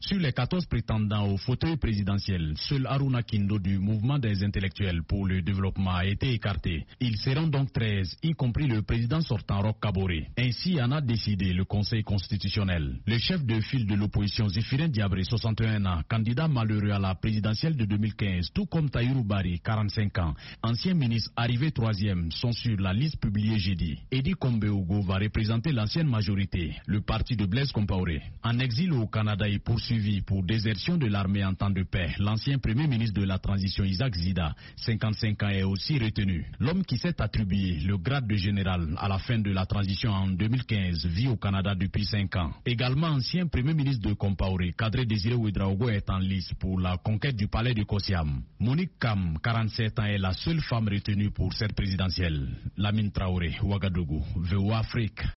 Sur les 14 prétendants au fauteuil présidentiel, seul Haruna Kindo du mouvement des intellectuels pour le développement a été écarté. Ils seront donc 13, y compris le président sortant Roch Kaboré. Ainsi en a décidé le Conseil constitutionnel. Le chef de file de l'opposition Zéphirin Diabré, 61 ans, candidat malheureux à la présidentielle de 2015, tout comme Tahirou Barry, 45 ans, ancien ministre arrivé 3e, sont sur la liste publiée jeudi. Edi Kombeogo va représenter l'ancienne majorité, le parti de Blaise Compaoré. En exil au Canada et poursuivi pour désertion de l'armée en temps de paix, l'ancien premier ministre de la transition Isaac Zida, 55 ans, est aussi retenu. L'homme qui s'est attribué le grade de général à la fin de la transition en 2015 vit au Canada depuis 5 ans. Également ancien premier ministre de Compaoré, Kadri Désiré Ouedraogo est en lice pour la conquête du palais de Kosiam. Monique Kam, 47 ans, est la seule femme retenue pour cette présidentielle. Lamine Traoré, Ouagadougou, VOA Afrique.